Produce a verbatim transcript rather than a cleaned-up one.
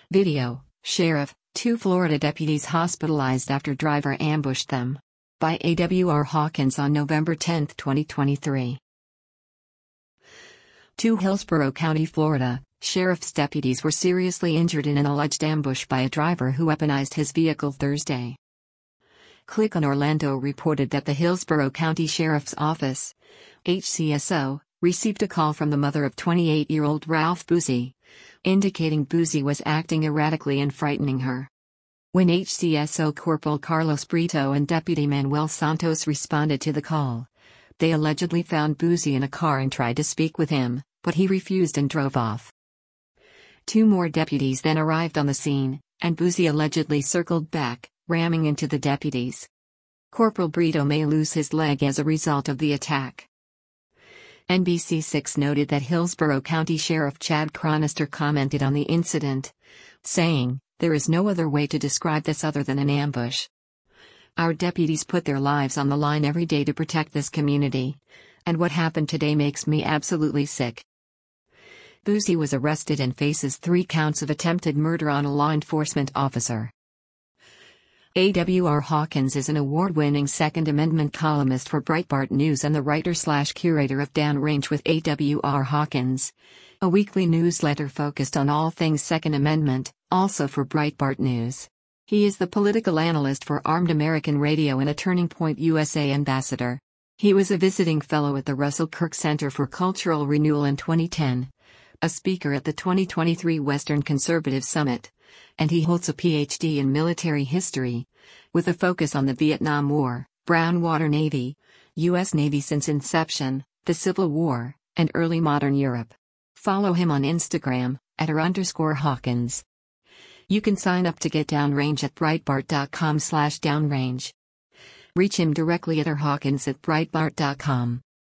Video, Sheriff, two Florida deputies hospitalized after driver ambushed them. By A W R Hawkins on November tenth, twenty twenty-three. Two Hillsborough County, Florida, sheriff's deputies were seriously injured in an alleged ambush by a driver who weaponized his vehicle Thursday. Click on Orlando reported that the Hillsborough County Sheriff's Office, H C S O, received a call from the mother of twenty-eight-year-old Ralph Boozy, indicating Boozy was acting erratically and frightening her. When H C S O Corporal Carlos Brito and Deputy Manuel Santos responded to the call, they allegedly found Boozy in a car and tried to speak with him, but he refused and drove off. Two more deputies then arrived on the scene, and Boozy allegedly circled back, ramming into the deputies. Corporal Brito may lose his leg as a result of the attack. N B C six noted that Hillsborough County Sheriff Chad Chronister commented on the incident, saying, "There is no other way to describe this other than an ambush. Our deputies put their lives on the line every day to protect this community, and what happened today makes me absolutely sick." Boozy was arrested and faces three counts of attempted murder on a law enforcement officer. A W R Hawkins is an award-winning Second Amendment columnist for Breitbart News and the writer-slash-curator of Downrange with A W R Hawkins, a weekly newsletter focused on all things Second Amendment, also for Breitbart News. He is the political analyst for Armed American Radio and a Turning Point U S A ambassador. He was a visiting fellow at the Russell Kirk Center for Cultural Renewal in twenty ten, a speaker at the twenty twenty-three Western Conservative Summit, and he holds a P H D in military history, with a focus on the Vietnam War, Brown Water Navy, U S Navy since inception, the Civil War, and early modern Europe. Follow him on Instagram, at r underscore Hawkins. You can sign up to get Downrange at breitbart dot com slash downrange. Reach him directly at r hawkins at breitbart dot com.